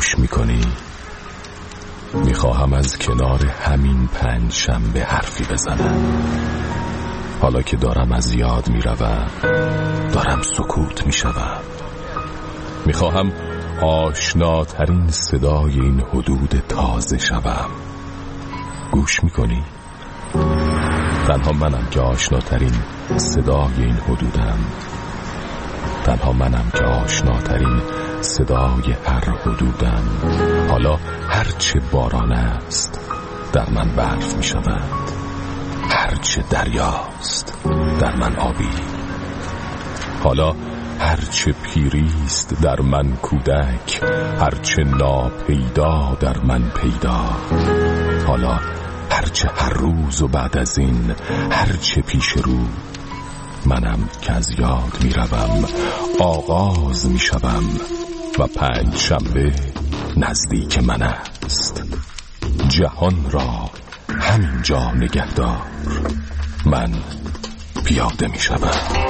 گوش میکنی؟ میخواهم از کنار همین پنجشنبه حرفی بزنم. حالا که دارم از یاد میروم، دارم سکوت میشوم. میخواهم آشناترین صدای این حدود تازه شوم. گوش میکنی؟ تنها منم که آشناترین صدای این حدودم. تنها منم که آشناترین صدای هر حدودم. حالا هرچه باران است در من برف می شود، هرچه دریاست در من آبی. حالا هرچه پیریست در من کودک، هرچه ناپیدا در من پیدا. حالا هرچه هر روز و بعد از این هرچه پیش رو، منم که از یاد می روم، آغاز می شوم و پنجشنبه نزدیک من است. جهان را همینجا نگهدار، من پیاده می شوم.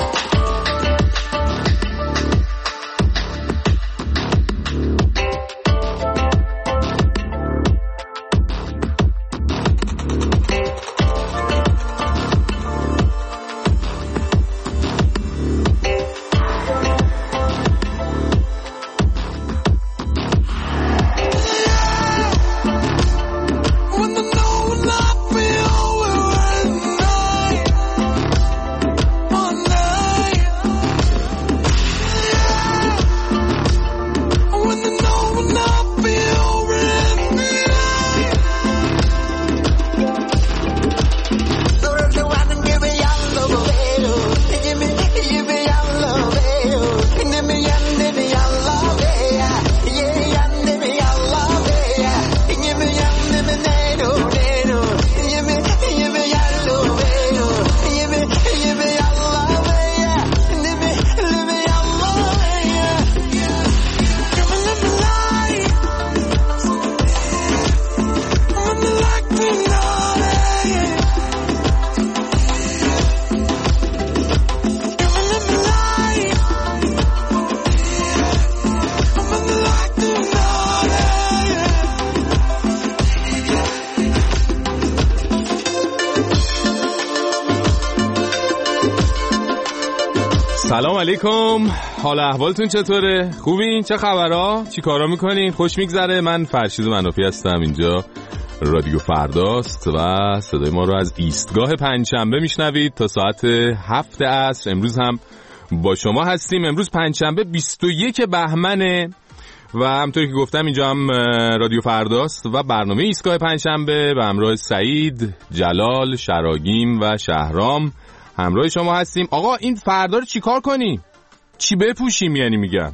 سلام علیکم، حال احوالتون چطوره؟ خوبین؟ چه خبرها؟ چی کارا میکنین؟ خوش میگذره؟ من فرشید منافی هستم، اینجا رادیو فرداست و صدای ما رو از ایستگاه پنجشنبه میشنوید تا ساعت 7 عصر. امروز هم با شما هستیم. امروز پنجشنبه 21 بهمنه و همونطوری که گفتم اینجا هم رادیو فرداست و برنامه ایستگاه پنجشنبه به همراه سعید، جلال، شراگیم و شهرام همراه شما هستیم. آقا این فردا رو چی کار کنی؟ چی بپوشیم؟ یعنی میگم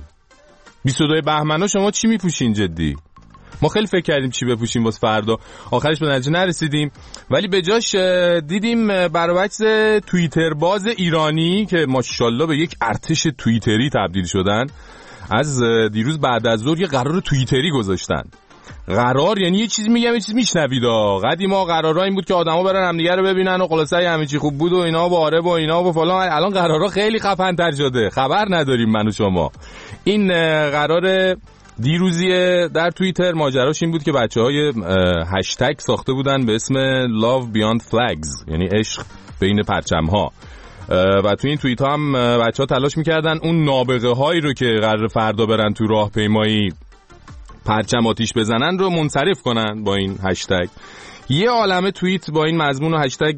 22 بهمن شما چی میپوشین جدی؟ ما خیلی فکر کردیم چی بپوشیم واسه فردا، آخرش به نتیجه نرسیدیم، ولی به جاش دیدیم برعکس توییتر باز ایرانی که ماشاءالله به یک ارتش توییتری تبدیل شدن، از دیروز بعد از ظهر یه قرار توییتری گذاشتن. قرار یعنی یه چیزی میگم یه چیز میشنوید. قدیما قرارا این بود که آدما برن همدیگه رو ببینن و خلاصه همه چی خوب بود و اینا و آره و اینا و فلان. الان قرارا خیلی خفن تر شده، خبر نداریم من و شما. این قرار دیروزی در توییتر ماجراش این بود که بچهای هشتگ ساخته بودن به اسم Love Beyond Flags، یعنی عشق بین پرچم‌ها، و تو این توییت ها هم بچه‌ها تلاش می‌کردن اون نابغه هایی رو که قرار فردا برن تو راهپیمایی پرچم آتیش بزنن رو منصرف کنن با این هشتگ. یه عالمه توییت با این مضمون و هشتگ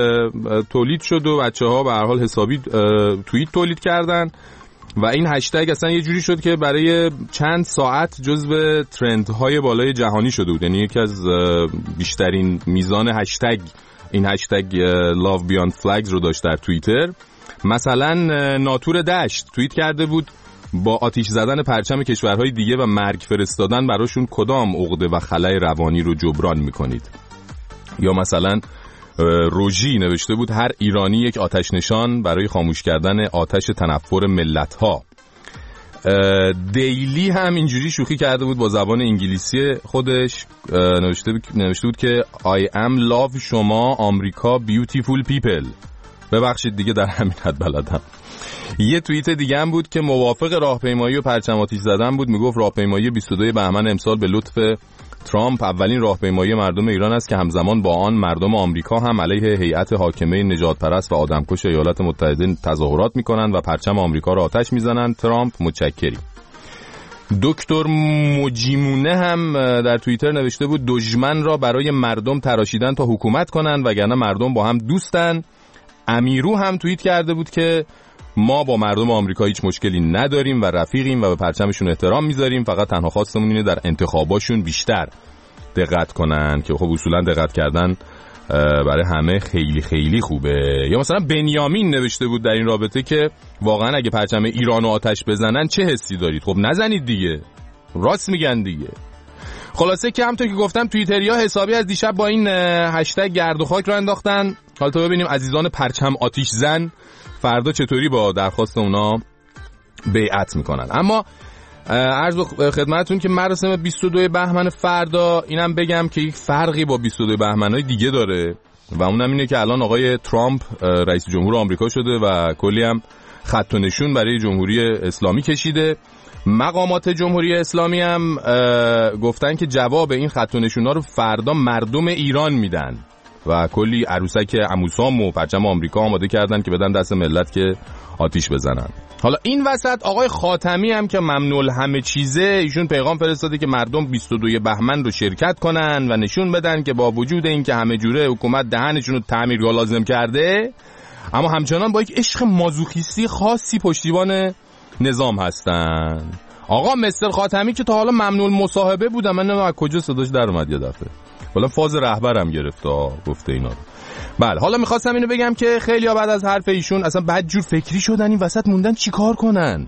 تولید شد و بچه‌ها به هر حال حسابی توییت تولید کردن و این هشتگ اصلا یه جوری شد که برای چند ساعت جزو ترندهای بالای جهانی شده بود. یعنی یکی از بیشترین میزان هشتگ این هشتگ Love Beyond Flags رو داشت در توییتر. مثلا ناتور دشت توییت کرده بود با آتیش زدن پرچم کشورهای دیگه و مرگ فرستادن براشون کدام عقده و خلأ روانی رو جبران میکنید. یا مثلا روژی نوشته بود هر ایرانی یک آتش نشان برای خاموش کردن آتش تنفر ملت‌ها. دیلی هم اینجوری شوخی کرده بود با زبان انگلیسی خودش، نوشته بود که I am love شما آمریکا beautiful people. ببخشید دیگه در همین حد بلدم. یه توییت دیگه هم بود که موافق راهپیمایی و پرچم آتش زدن بود. میگفت راهپیمایی 22 بهمن امسال به لطف ترامپ اولین راهپیمایی مردم ایران است که همزمان با آن مردم آمریکا هم علیه هیئت حاکمه نجات پرست و آدمکش ایالات متحده تظاهرات میکنند و پرچم آمریکا را آتش میزنند. ترامپ متشکری. دکتر مجیمونه هم در توییتر نوشته بود دشمن را برای مردم تراشیدن تا حکومت کنند وگرنه مردم با هم دوستن. امیرو هم توییت کرده بود که ما با مردم آمریکا هیچ مشکلی نداریم و رفیقیم و به پرچمشون احترام میذاریم، فقط تنها خواستمون اینه در انتخاباشون بیشتر دقت کنن که خب اصولا دقت کردن برای همه خیلی خیلی خوبه. یا مثلا بنیامین نوشته بود در این رابطه که واقعا اگه پرچم ایرانو آتش بزنن چه حسی دارید؟ خب نزنید دیگه، راست میگن دیگه. خلاصه که همونطور که گفتم توییتریا حسابی از دیشب با این هشتگ گرد و خاک رو انداختن. حالا تا ببینیم عزیزان پرچم آتش زن فردا چطوری با درخواست اونا بیعت میکنن. اما عرض خدمتتون که مراسم 22 بهمن فردا اینم بگم که یک فرقی با 22 بهمن‌های دیگه داره و اونم اینه که الان آقای ترامپ رئیس جمهور آمریکا شده و کلی هم خط و نشون برای جمهوری اسلامی کشیده. مقامات جمهوری اسلامی هم گفتن که جواب این خط و نشونا رو فردا مردم ایران میدن و کلی عروسک عموسام و پرچم آمریکا آماده کردن که بدن دست ملت که آتیش بزنن. حالا این وسط آقای خاتمی هم که ممنوع همه چیزه، ایشون پیغام فرستاده که مردم 22 بهمن رو شرکت کنن و نشون بدن که با وجود این که همه جوره حکومت دهنشون رو تعمیرگاه لازم کرده، اما همچنان با یک عشق مازوخیستی خاصی پشتیبان نظام هستن. آقا مستر خاتمی که تا حالا ممنوع مصاحبه بودم، من نمیدونم از کجا صداش در اومد یه دفعه، والا فاز رهبرم گرفت گفته اینا رو. بله، حالا میخواستم اینو بگم که خیلی‌ها بعد از حرف ایشون اصلا بدجور فکری شدن، این وسط موندن چیکار کنن،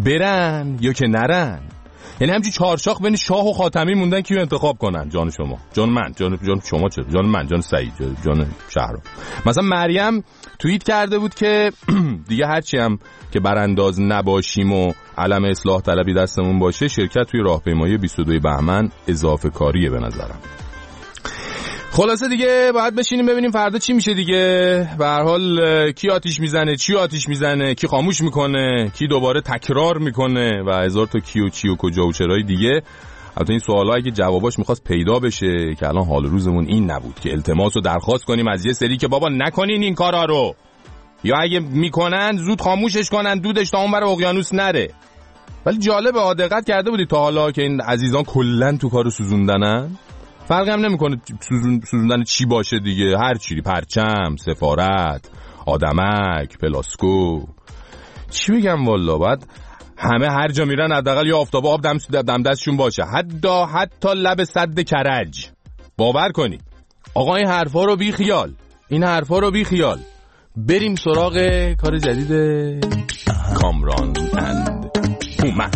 برن یا که نرن. یعنی همچین چارشاخ بین شاه و خاتمی موندن کیو انتخاب کنن. جان شما، جان من، جان شما، چه جان من، جان سعید، جان شهرام. مثلا مریم توییت کرده بود که دیگه هرچی هم که برانداز نباشیم و علم اصلاح طلبی دستمون باشه، شرکت توی راهپیمایی 22 بهمن اضافه کاریه به نظرم. خلاصه دیگه باید بشینیم ببینیم فردا چی میشه دیگه. به هر حال کی آتیش میزنه، چی آتیش میزنه، کی خاموش میکنه، کی دوباره تکرار میکنه و هزار تا کی و چی و کجا و چرای دیگه. البته این سوالا اگه جواباش میخواست پیدا بشه که الان حال روزمون این نبود که التماس و درخواست کنیم از یه سری که بابا نکنین این کارا رو، یا اگه میکنن زود خاموشش کنن، دودش تا اون بر اقیانوس نره. ولی جالبه، دقت کرده بودی تا حالا که این عزیزان کلا تو کارو سوزوندنن؟ فرقی هم نمیکنه سوزوندن چی باشه دیگه، هر چیزی، پرچم، سفارت، آدمک، پلاسکو، چی بگم والا. بعد همه هر جا میرن حداقل یه آفتاب آب دم دستشون باشه، حتی لب سد کرج. باور کنید آقا این حرفا رو بی خیال، این حرفا رو بی خیال. بریم سراغ کار جدید کامران اند هومن.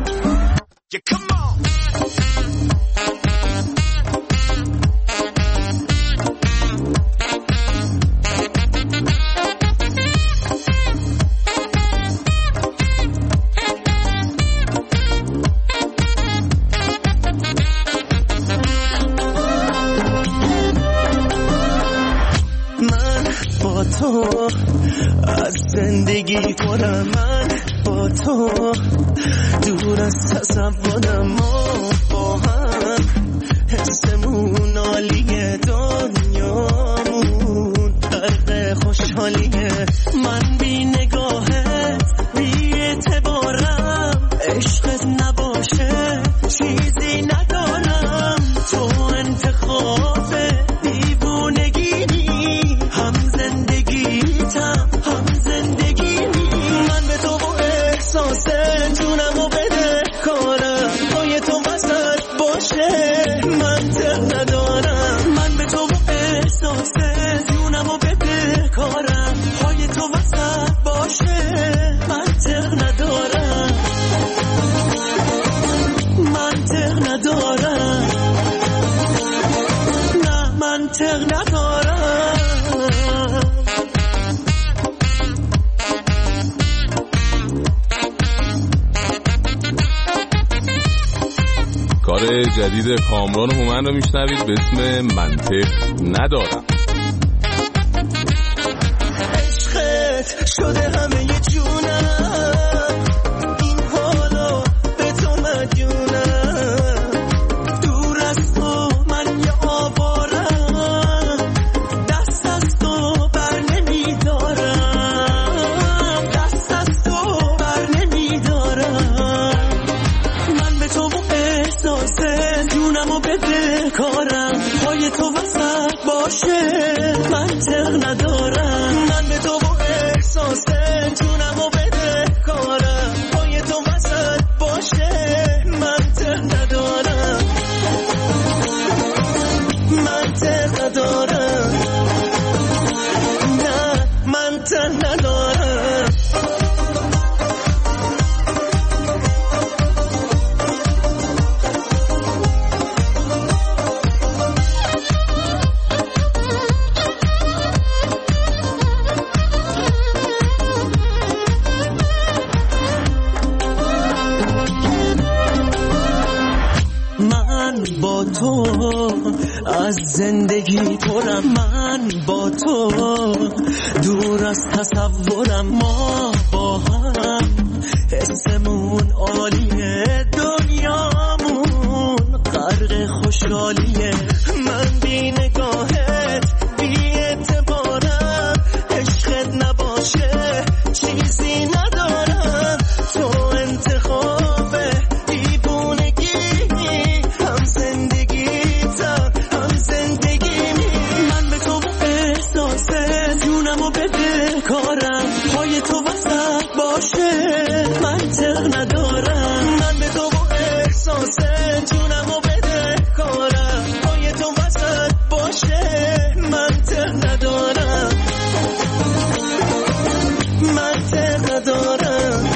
تو از زندگی کنم، من با تو دور از تصورم، ما با هم حسمون عالیه، دنیامون غرق خوشحالیه. من بی نگاهت بی اعتبارم، عشقت نباشه چیزی ندارم. تو انتخاب جونمو بده کارم، پای تو وسط باشه منطق ندارم. من به تو احساسه جونمو بده کارم، پای تو وسط باشه منطق ندارم، منطق ندارم، نه منطق ندارم. کار جدید کامران هومن رو میشنوید به اسم منطق ندارم. عشق خونه جونم این حالا به تو مدیونم دور از تو من یه آوارم دست از تو بر نمیدارم دست از تو بر نمیدارم من به تو احساس جونمو بده کارم پای تو وسط باشه منطق ندارم من به تو احساس جونمو بده کارم پای تو وسط باشه منطق ندارم منطق ندارم نه منطق ندارم با تو از زندگی پرم من با تو دور از تصورم ما با هم حسمون عالیه دنیامون غرق خوشحالیه من بی نگاهت بی اعتبارم عشقت نباشه چیزی ندارم تو انتخاب کارم پای تو وسط باشه منطق ندارم من به تو احساس جونمو بده کارم پای تو وسط باشه منطق ندارم منطق ندارم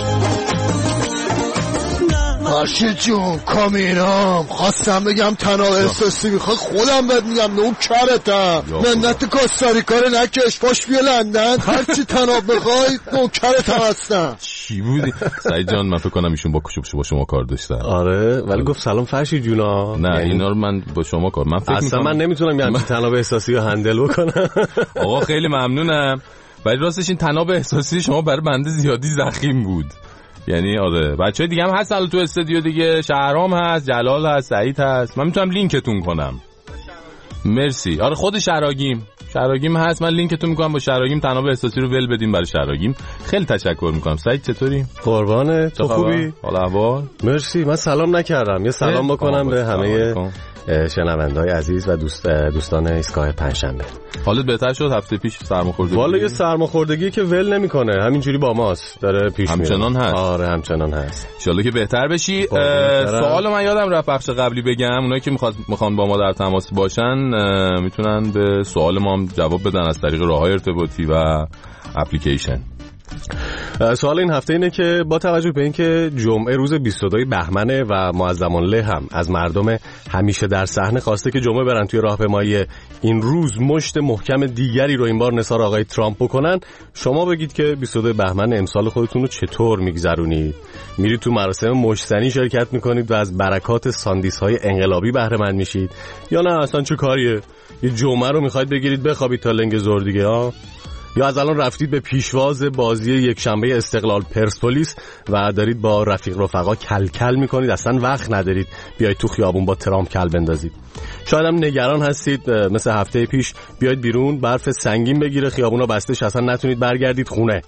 فرشید جون کامینام خواستم بگم تناب احساسی میخواد خودم بهت میگم نوکرتم منت کاستاریکا رو نکش باش بیا لندن هرچی تناب بخوای نوکرتم هستم. چی بودی؟ سعید جان من فکر کنم ایشون با شما کار داشتن. آره ولی گفت سلام فرشید جونا. نه اینا رو من با شما کار من فکر اصلا من نمیتونم یعنی تناب احساسی رو هندل بکنم. آقا خیلی ممنونم ولی راستش این تناب احساسی شما برای بنده زیادی ضخیم بود. یعنی آره بچه‌های دیگه هم هست تو استودیو دیگه شهرام هست جلال هست سعید هست من میتونم لینکتون کنم. مرسی. آره خود شراگیم هست من لینکتون میکنم با شراگیم تناب احساسی رو ول بدیم برای شراگیم. خیلی تشکر میکنم. سعید چطوری؟ قربانه تو خوبی؟ حال احوال؟ مرسی. من سلام نکردم یه سلام بکنم به همه شنونده‌های عزیز و دوستان ایستگاه پنجشنبه. حالت بهتر شد؟ هفته پیش سرماخوردگی والا یه سرماخوردگی که ول نمیکنه همینجوری با ماست داره پیش میره. همچنان هست. آره همچنان هست. ان شاءالله که بهتر بشی. سوال من یادم رفت بخش قبلی بگم اونایی که میخوان با ما در تماس باشن میتونن به سوال ما هم جواب بدن از طریق راههای ارتباطی و اپلیکیشن. سوال این هفته اینه که با توجه به اینکه جمعه روز 22 بهمنه و معظم الله هم از مردم همیشه در صحنه خواسته که جمعه برن توی راهپیمایی این روز مشت محکم دیگری رو این بار نثار آقای ترامپ بکنن، شما بگید که 22 بهمن امسال خودتون رو چطور میگذرونید؟ میرید تو مراسم مشتزنی شرکت میکنید و از برکات ساندیس‌های انقلابی بهره مند میشید یا نه اصلا چه کاریه؟ یه جمعه رو میخواید بگیرید بخوابید تا لنگ ظهر دیگه ها؟ یا از الان رفتید به پیشواز بازی یک شنبه استقلال پرسپولیس و دارید با رفقا کل میکنید، اصلا وقت ندارید بیاید تو خیابون با ترامپ کل بندازید. شاید هم نگران هستید مثل هفته پیش بیاید بیرون برف سنگین بگیره خیابونا بسته اصلا نتونید برگردید خونه.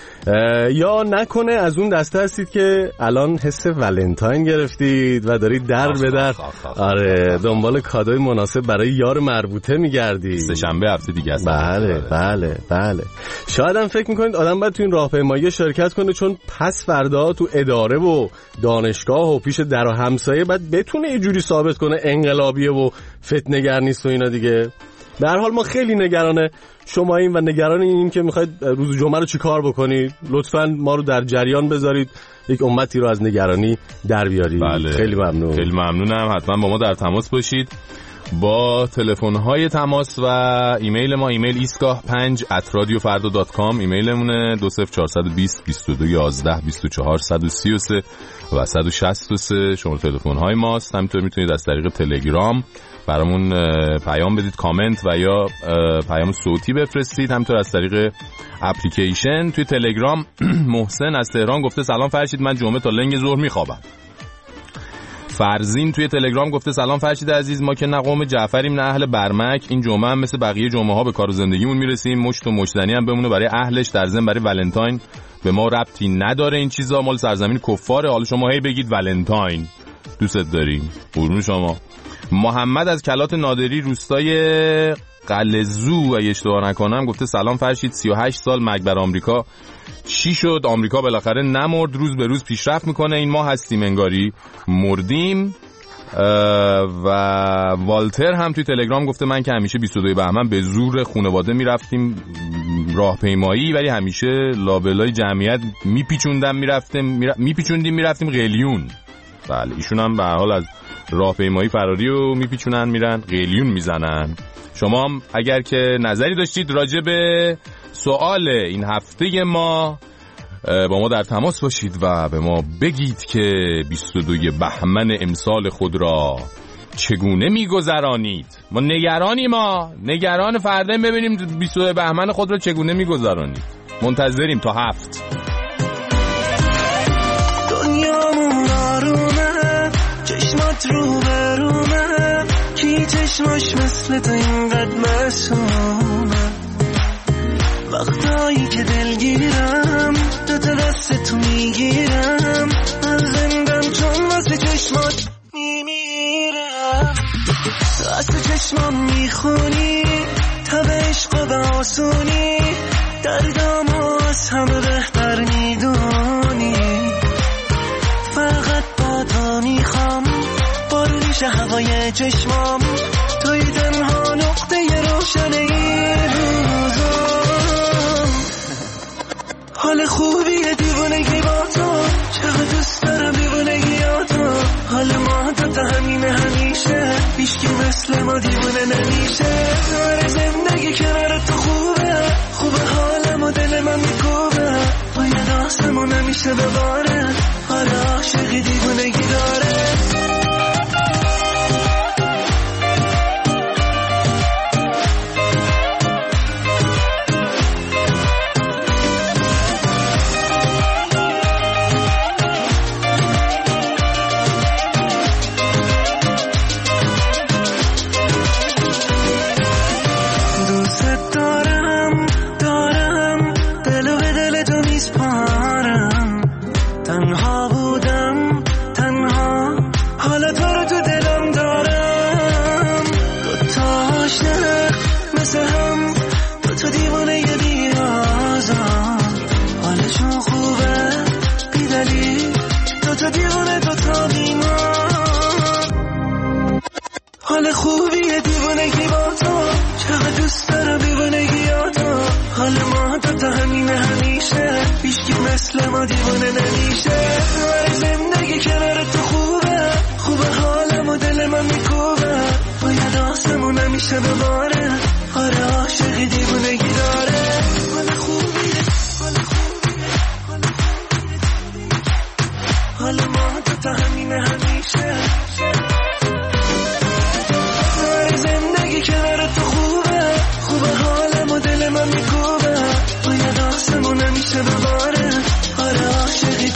یا نکنه از اون دسته هستید که الان حس ولنتاین گرفتید و دارید در به در دنبال کادوی مناسب برای یار مربوطه میگردید. سه‌شنبه هفته دیگه است. بله. شاید هم فکر میکنید آدم باید تو این راهپیمایی شرکت کنه چون پس فردا تو اداره و دانشگاه و پیش در و همسایه باید بتونه یه جوری ثابت کنه انقلابیه و فتنه‌گر نیست و اینا دیگه. به هر حال ما خیلی نگران شماییم و نگران اینیم که میخواید روز جمعه رو چی کار بکنید. لطفاً ما رو در جریان بذارید، یک امتی رو از نگرانی در بیارید. بله. خیلی ممنونم. حتما با ما در تماس باشید. با تلفن‌های تماس و ایمیل ما، ایمیل ایستگاه5@radiofarda.com، ایمیلمونه 20420 22 11 24 133 و 163 شماره تلفن‌های ماست. همینطور میتونید از طریق تلگرام برامون پیام بدید، کامنت و یا پیام صوتی بفرستید. همینطور از طریق اپلیکیشن توی تلگرام محسن از تهران گفته سلام فرشید، من جمعه تا لنگ ظهر میخوابم. فرزین توی تلگرام گفته سلام فرشید عزیز، ما که نه قوم جعفریم نه اهل برمک، این جمعه هم مثل بقیه جمعه ها به کار و زندگیمون میرسیم، مشت و مشتنی هم بمونه برای اهلش، در ضمن برای ولنتاین به ما ربطی نداره، این چیزا مال سرزمین کفاره. حالا شما هی بگید ولنتاین، دوست داریم، قربون شما. محمد از کلات نادری روستای قلزو اگه اشتباه نکنم گفته سلام فرشید، 38 سال مرگ بر آمریکا، چی شد؟ آمریکا بالاخره نمرد، روز به روز پیشرفت میکنه، این ما هستیم انگاری مردیم. و والتر هم توی تلگرام گفته من که همیشه 22 بهمن به زور خانواده میرفتیم راهپیمایی، ولی همیشه لابلای جمعیت میرفتیم قلیون. بله ایشون هم به هر حال از راهپیمایی فراری و میپیچونن میرن قلیون میزنن. شما هم اگر که نظری داشتید راجع به سوال این هفته ما با ما در تماس باشید و به ما بگید که 22 بهمن امسال خود را چگونه میگذرانید. ما نگران فردا ببینیم 22 بهمن خود را چگونه میگذرانید. منتظریم تا 7. دنیامون آرومه، چشمات رو برومه، کی چشماش مثل تو اینقدر معصومه. وقتایی که دلگیرم دوتا دست تو میگیرم، من زندم چون واسه چشمات میمیرم. واسه چشمام میخونی تا به عشق به آسونی، دردامو از همه بهتر میدونی. فقط با تو میخوام باروریش هوای چشمام، توی تنها نقطه روشن این روزم. حال خوبیه دیوونگی با تو، چقدر دوست دارم دیوونگی با تو. حال ما تا همینه همیشه، هیچکی مثل ما دیوونه نمیشه. داره زندگی کنار تو خوبه حالم و دل من میکوبه، باید آسمون نمیشه بباره، حال عاشقی دیوونگی داره. حال خوبیه دیوونگی با تو، چقدر دوست دارم دیوونگی با تو. حال ما تا همینه همیشه، هیچکی مثل ما دیوونه نمیشه. برای زندگی کنار تو خوبه حالم و دل من میکوبه، باید آسمون نمیشه بباره، آره عاشقی دیوونگی داره. حال خوبیه حال ما تا همینه همیشه، کنار تو خوبه حالم و دل من میکوبه، باید آسمون نمیشه بباره، آره عاشقی.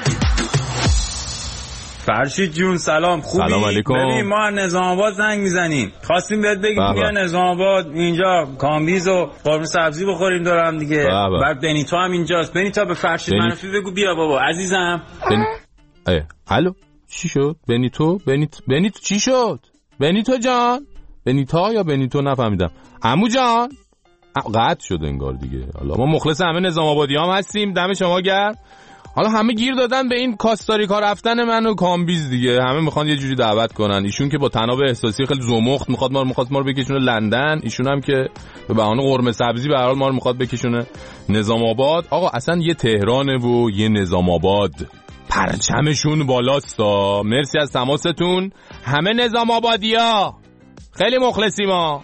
فرشید جون سلام، خوبی؟ سلام علیکم. ببین ما نظام آباد زنگ میزنیم، خواستیم بهت بگیم بیا نظام آباد اینجا کامبیز و قرمه سبزی بخوریم دارم دیگه. بعد بنیتو هم اینجاست. بنیتو به فرشید منفی بگو بیا بابا عزیزم. الو چی شد؟ بنیتو چی شد؟ بنیتو جان، بنیتا یا بنیتو نفهمیدم. عمو جان قطع شد انگار دیگه. حالا ما مخلص همه نظام آبادی هم هستیم، دم شما گرم. حالا همه گیر دادن به این کاستاریکا رفتن من و کامبیز دیگه، همه میخوان یه جوری دعوت کنن. ایشون که با تناب احساسی خیلی زمخت میخواد ما رو بکشونه لندن، ایشون هم که به بهانه قرمه سبزی به هر حال ما رو میخواد بکشونه نظام آباد. آقا اصلا یه تهرانه و یه نظام آباد، پرچمشون بالاستا. مرسی از تماستون همه نظام آبادیا، خیلی مخلصیم ما.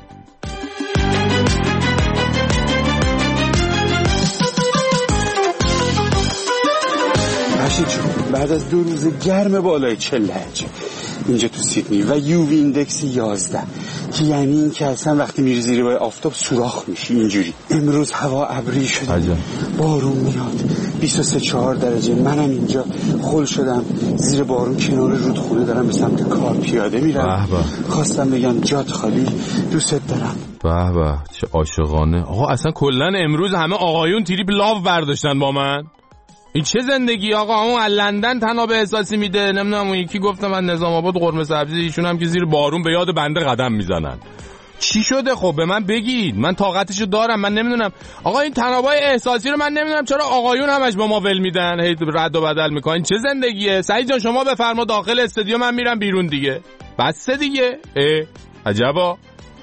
بعد از 2 روز گرم بالای 40 درجه اینجا تو سیدنی و یووی ایندکس 11 که یعنی این که اصلا وقتی میری زیر بای آفتاب سوراخ میشی اینجوری. امروز هوا ابری شده، بارون میاد، 23-4 درجه. منم اینجا خل شدم زیر بارون کنار رودخونه دارم به سمت کار پیاده میرم. خواستم بگم جات خالی، دوست دارم. به به چه عاشقانه. آقا اصلا کلا امروز همه آقایون تریپ لاو برداشتن با من. این چه زندگی آقا؟ همون لندن تناب احساسی میده، نمیدونم اون یکی گفتم من نظام آباد قرمه سبزی، ایشون هم که زیر بارون به یاد بنده قدم میزنن. چی شده خب به من بگید، من طاقتشو دارم. من نمیدونم آقا این تنابای احساسی رو من نمیدونم چرا آقایون همش به ما ول میدن، هی رد و بدل میکنن. چه زندگیه؟ سعید جان شما بفرما داخل استودیو، من میرم بیرون دیگه. بس دیگه. عجبا.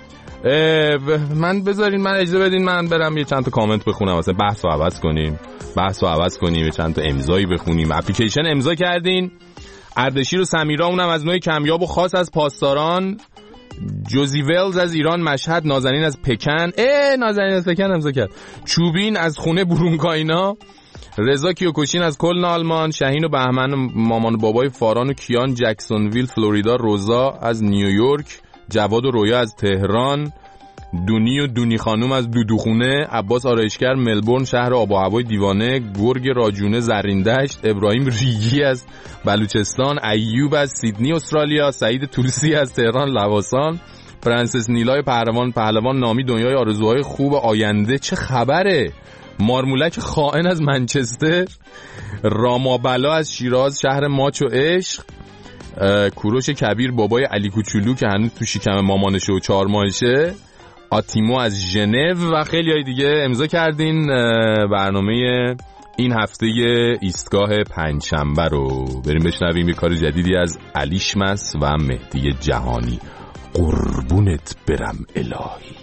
من بذارین، من اجازه بدین من برم یه چند تا کامنت بخونم، مثلا بحثو عوض کنیم، یه چند تا امضایی بخونیم. اپلیکیشن امضا کردین اردشیر و سمیرا، اونم از نوع کمیاب و خاص از پاسداران. جوزی ولز از ایران مشهد، نازنین از پکن، نازنین از پکن امضا کرد. چوبین از خونه برونکاینا، رضا کیوکوشین از کلن آلمان، شهین و بهمن مامان بابای فاران و کیان جکسونویل فلوریدا، روزا از نیویورک، جواد و رویا از تهران، دونی و دونی خانوم از دودوخونه، عباس آرایشگر ملبورن شهر آب و هوای دیوانه، گرگ راجونه زرین دشت، ابراهیم ریگی از بلوچستان، ایوب از سیدنی استرالیا، سعید توسی از تهران لواسان، پرنسس نیلای پهلوان نامی دنیای آرزوهای خوب آینده. چه خبره؟ مارمولک خائن از منچستر، رامابلا از شیراز شهر ماچ و عشق، کوروش کبیر بابای علی کوچولو که هنوز تو شکم مامانشه و 4 ماهشه، آتیمو از ژنو و خیلی های دیگه امضا کردین برنامه این هفته ایستگاه پنجشنبه رو. بریم بشنویم یه کار جدیدی از علیشمس و مهدی جهانی. قربونت برم الهی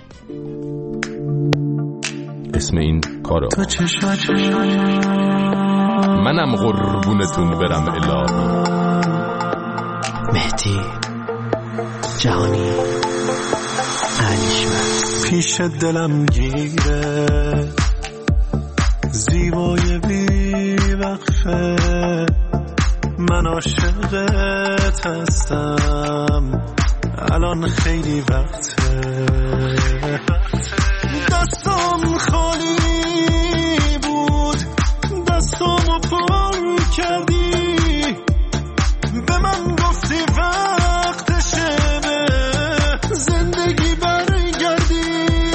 اسم این کارو. منم قربونتون برم الهی. مهدی جهانی علیشمس. پیش دلم گیره زیبای بی وقفه، من عاشقت هستم الان خیلی وقته. دستم خالی بود، دستامو پر کردی، به من گفتی وقتشه به زندگی برگردی.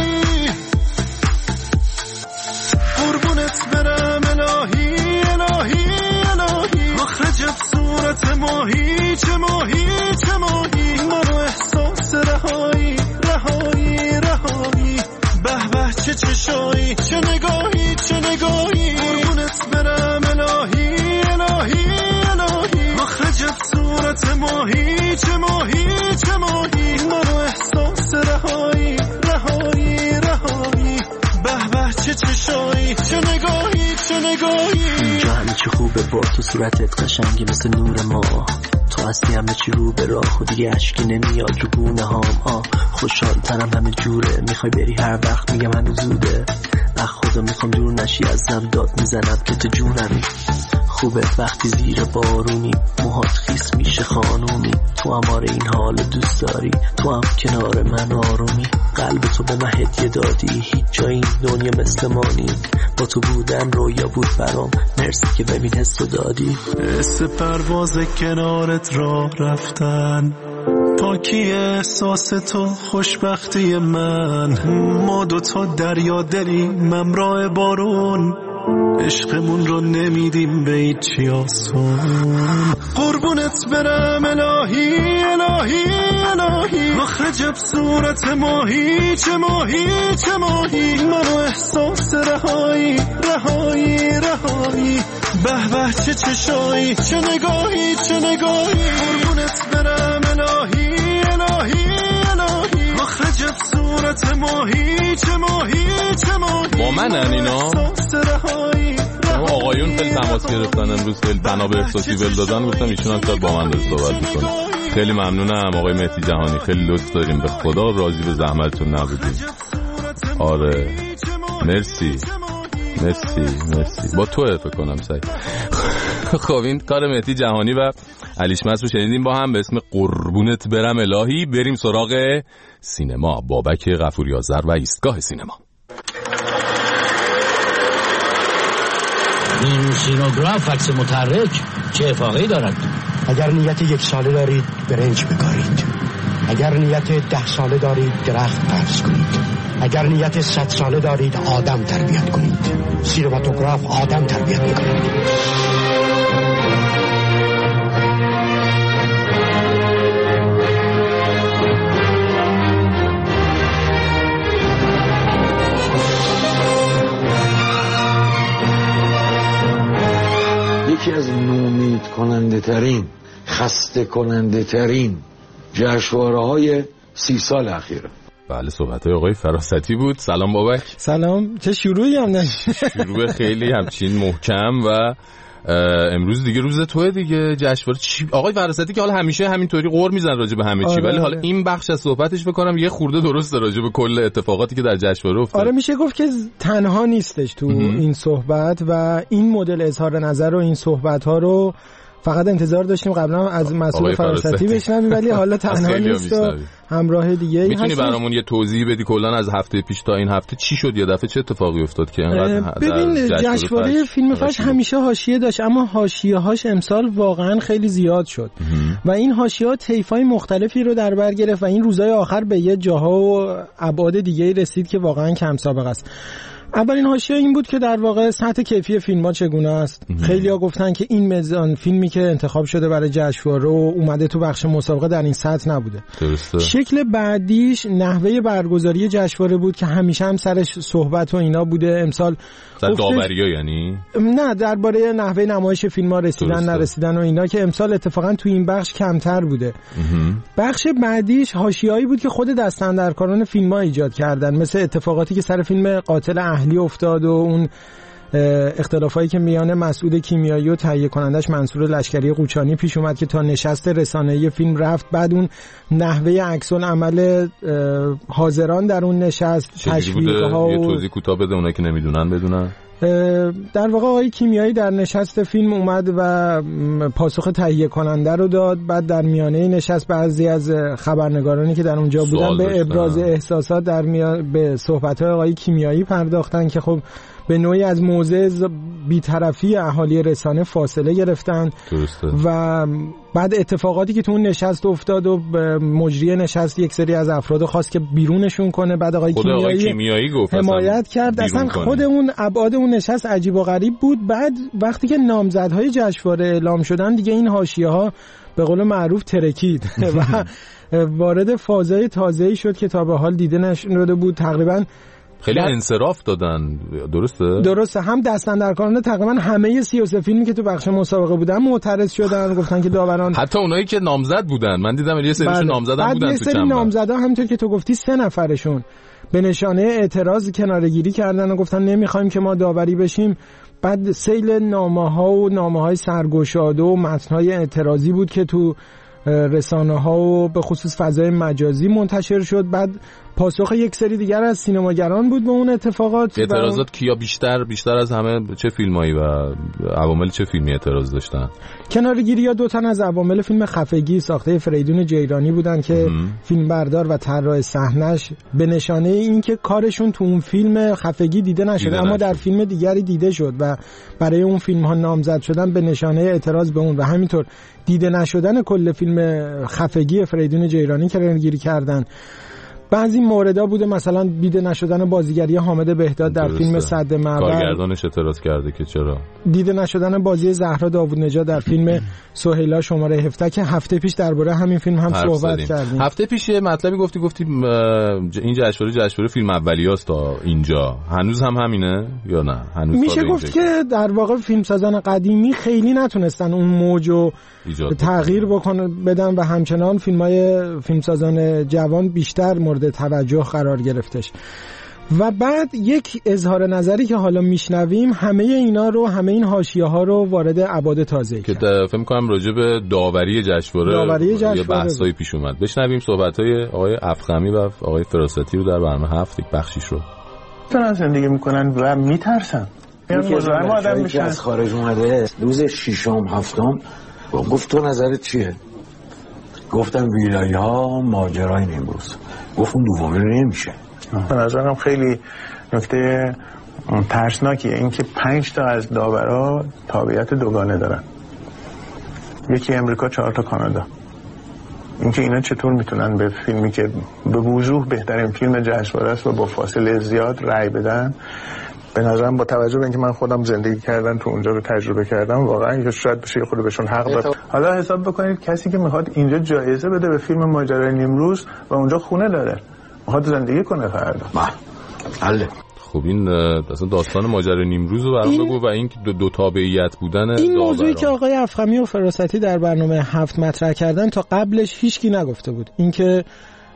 قربونت برم الهی الهی الهی، آخه جب صورت ماهی چه ماهی چه ماهی، منو احساس رهایی رهایی رهایی، به به چه چشایی چه نگاهی چه نگاهی. قربونت برم الهی الهی الهی، آخه جب صورت ماهی چه ماهی چه ماهی، منو احساس رهایی رهایی رهایی، به به چه چشایی چه نگاهی چه نگاهی. اینجا همه چی خوبه با تو، صورتت قشنگی مثل نور ماه، تو هستی همه چی رو به راه و دیگه عشقی نمیاد رو گونه هام. خوشحال ترم همه جوره، میخوای بری هر وقت میگم هنوز زوده، خدا میخوام دور نشی ازم، داد میزنم که تو جونمی. خوبه وقتی زیر بارونی، موهات خیس میشه خانومی، تو هم آره این حال دوست داری، تو هم کنار من آرومی، قلب تو به من هدیه دادی، هیچ جای این دنیا مثل ما نیست، با تو بودن رویا بود برام، مرسی که ببین حسو دادی. حس پرواز کنارت را رفتن، پاکی احساس تو خوشبختی من، ما دوتا دریا دلی ممراه بارون، عشقمون رو نمیدیم به هیچی آسون. قربونت برم الهی الهی الهی، آخه جب صورت ماهی چه ماهی چه ماهی، منو احساس رهایی رهایی رهایی، به به چه چشایی چه نگاهی چه نگاهی. قربونت برم الهی الهی الهی، آخه جب صورت ماهی چه ماهی چه ماهی، با منن اینا آقایون خیلی تماس گرفتن امروز، خیلی تناب احساسی ول دادن، گفتم ایشون هم شاید با من صحبت میکنه. خیلی ممنونم آقای مهدی جهانی، خیلی لطف داریم، به خدا راضی به زحمتتون نبودیم. آره مرسی. با توه فکر کنم سعید. خب این کار مهدی جهانی و علیش مسعود شنیدیم با هم به اسم قربونت برم الهی. بریم سراغ سینما. بابک غفوری آذر و ایستگاه سینما. این سینوگراف عکس متحرک چه افاقه‌ای دارد؟ اگر نیت 1 ساله دارید برنج بکارید، اگر نیت 10 ساله دارید درخت قرض کنید، اگر نیت 100 ساله دارید آدم تربیت کنید. سینماتوگراف آدم تربیت می‌کند. یکی از نومید کننده ترین، خسته کننده ترین جشنواره‌های 30 سال اخیره. بله صحبت‌های آقای فراستی بود. سلام بابک. سلام. چه شروعی هم نشد. شروع خیلی همچین محکم و امروز دیگه روز توه دیگه جشنواره. آقای فراستی که حالا همیشه همینطوری قور میزن راجع به همه چی، ولی حالا این بخش از صحبتش بکنم یه خورده درسته راجع به کل اتفاقاتی که در جشنواره افتاد. آره میشه گفت که تنها نیستش تو این صحبت و این مدل اظهار نظر و این صحبت‌ها رو فقط انتظار داشتیم قبلا از مسئول فراستی بشنویم، ولی حالا تنها نیست و همراه دیگه. میتونی برامون یه توضیح بدی کلا از هفته پیش تا این هفته چی شد؟ یه دفعه چه اتفاقی افتاد که انقدر ببین جشنواره فیلم فجر همیشه حاشیه داشت، اما حاشیه‌هاش امسال واقعا خیلی زیاد شد و این حاشیه‌ها طیف‌های مختلفی رو در بر گرفت و این روزهای آخر به یه جاها و ابعاد دیگه‌ای رسید که واقعا کم سابقه است. اولین حاشیه این بود که در واقع سطح کیفی فیلم‌ها چگونه است. خیلی‌ها گفتن که این میزان فیلمی که انتخاب شده برای جشنواره و اومده تو بخش مسابقه در این سطح نبوده. درسته. شکل بعدیش نحوه برگزاری جشنواره بود که همیشه هم سرش صحبت و اینا بوده. امسال داوری‌ها یعنی نه درباره نحوه نمایش فیلم‌ها رسیدن نرسیدن و اینا که امسال اتفاقا تو این بخش کمتر بوده. بخش بعدیش حاشیه‌ای بود که خود دستاندرکاران فیلم‌ها ایجاد کردن، مثل اتفاقاتی که سر فیلم قاتل اهلی افتاد و اون اختلافایی که میان مسعود کیمیایی و تهیه کنندش منصور لشکری قوچانی پیش اومد که تا نشست رسانه‌ای فیلم رفت. بعد اون نحوه عکس‌العمل حاضران در اون نشست، تشویق‌ها یه توضیح کوتاه بده اونایی که نمیدونن بدونن. در واقع آقای کیمیایی در نشست فیلم اومد و پاسخ تهیه کننده رو داد. بعد در میانه نشست بعضی از خبرنگارانی که در اونجا بودن به ابراز احساسات به صحبت‌های آقای کیمیایی پرداختن که خب به نوعی از موضع بی‌طرفی اهالی رسانه فاصله گرفتن. درسته. و بعد اتفاقاتی که تو اون نشست افتاد و مجری نشست یک سری از افراد خواست که بیرونشون کنه، بعد آقای کیمیایی گفت حمایت کرد. اصلا خود اون ابعاد اون نشست عجیب و غریب بود. بعد وقتی که نامزدهای جشنواره اعلام شدن دیگه این حاشیه‌ها به قول معروف ترکید و وارد فازهای تازه‌ای شد که تا به حال دیده نشده بود. تقریباً خیلی انصراف دادن. درسته. هم دستاندرکاران تقریبا همه 33 فیلمی که تو بخش مسابقه بودن معترض شدن، گفتن که داوران حتی اونایی که نامزد بودن، من دیدم یه سریشون نامزدن بودن، یه سری نامزدا همونطور که تو گفتی 3 نفرشون به نشانه اعتراض کناره‌گیری کردن و گفتن نمیخوایم که ما داوری بشیم. بعد سیل نامه‌ها و نامه‌های سرگشاده و متن‌های اعتراضی بود که تو رسانه‌ها و به خصوص فضای مجازی منتشر شد. بعد پاسخ یک سری دیگر از سینماگران بود به اون اتفاقات. اعتراضات کیا بیشتر از همه چه فیلمایی و عوامل چه فیلمی اعتراض داشتن؟ کناره‌گیری‌ها 2 تن از عوامل فیلم خفگی ساخته فریدون جیرانی بودن که فیلمبردار و طراح صحنه‌اش به نشانه اینکه کارشون تو اون فیلم خفگی دیده نشد اما در فیلم دیگری دیده شد و برای اون فیلم‌ها نامزد شدن به نشانه اعتراض به اون و همینطور دیده نشدن کل فیلم خفگی فریدون جیرانی کناره‌گیری کردن. بعضی موردا بوده مثلا دیده نشدن بازیگری حامد بهداد در فیلم سد معبر، کارگردانش اعتراض کرده که چرا دیده نشدن بازی زهرا داوود نژاد در فیلم سهیلا شماره 17 که هفته پیش درباره همین فیلم هم صحبت کردیم. هفته پیش مطلبی گفتی این جشنواره فیلم اولیاست تا اینجا، هنوز هم همینه یا نه؟ هنوز میشه گفت که در واقع فیلمسازان قدیمی خیلی نتونستن اون موجو تغییر بدن و همچنان فیلمسازان جوان بیشتر مورد توجه قرار گرفتش و بعد یک اظهار نظری که حالا میشنویم همه اینا رو، همه این حاشیه‌ها رو وارد ابعاد تازه که فکر می‌کنم راجع به داوری جشنواره یه بحثایی پیش اومد. بشنویم صحبت‌های آقای افخمی و آقای فراستی رو در برنامه 7 یک بخشیش رو. دارن زندگی میکنن و میترسن. یکی از آدم که از خارج اومده روز 6م 7م گفت تو نظرت چیه؟ گفتم ویلایی ها ماجرای نیمروز. گفت اون دومی نمیشه. به نظرم خیلی نکته ترسناکیه این که 5 تا از داورا تابعیت دوگانه دارن، یکی امریکا 4 تا کانادا. اینکه اینا چطور میتونن به فیلمی که به وضوح بهترین فیلم جشنواره است و با فاصله زیاد رأی بدن؟ به نظرم با توجه به اینکه من خودم زندگی کردم تو اونجا رو تجربه کردم، واقعا شاید بشه خود بهشون حق داد. حالا حساب بکنید کسی که میخواد اینجا جایزه بده به فیلم ماجرای نیمروز و اونجا خونه داره، میخواد زندگی کنه فردا. بله. خب این اصلا داستان ماجرای نیمروز رو برام بگو و این دو تابعیت بودن این موضوعی که آقای افخمی و فراستی در برنامه 7 مطرح کردن تا قبلش هیچکی نگفته بود. اینکه